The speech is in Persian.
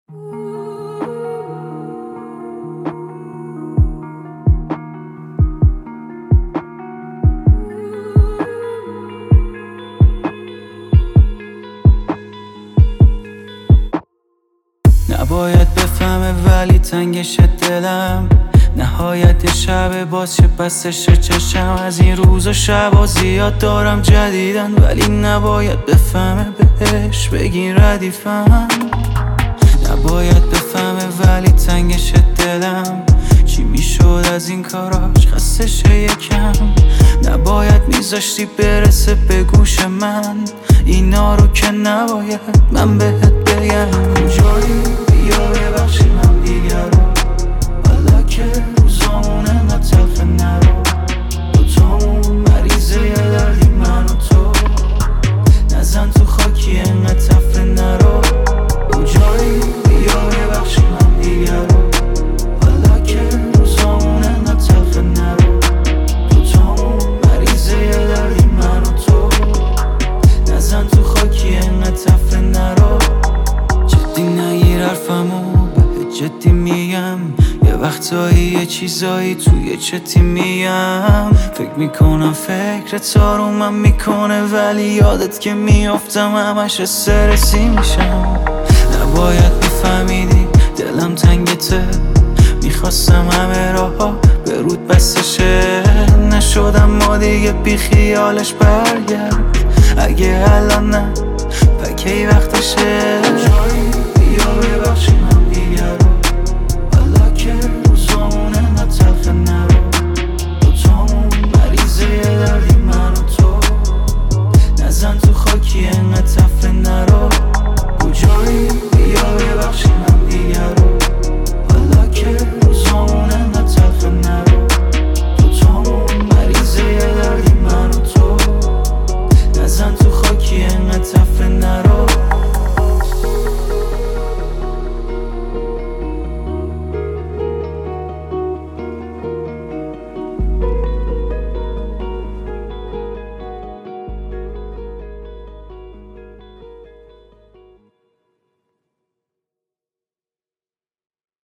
نباید بفهمه ولی تنگش دلم، نهایت شب باز چه بستش چشم. از این روز و شبا زیاد دارم جدیدن، ولی نباید بفهمه بهش بگین ردیفم. نباید بفهمه ولی تنگش دلم، چی میشد از این کاراش خستش یکم. نباید میذاشتی برسه به گوش من اینا رو که نباید من بهت بگم. کجایی بیا ببخشیم هم دیگر رو، حالا که روزامونه نتلخ نرو. دوتامون مریضه یه دردی من و تو، نزن تو خاکی انقدر تفره نرو. کجایی بیا ببخشیم هم دیگر رو، حالا که روزامونه نتلخ نرو. دوتامون مریضه یه دردی من و تو، نزن تو خاکی انقدر تفره نرو. جدی نگیر حرفمو بهت جدی میگم، یه وقتایی یه چیزایی توی چتی میگم. فکر میکنم فکرت آرومم میکنه، ولی یادت که میافتم همش استرسی میشم. نباید میفهمیدی دلم تنگته، میخواستم همه راه‌ها به رود بستشه. نشدم ما دیگه بی خیالش برگرد، اگه الان نه پکی وقتشه.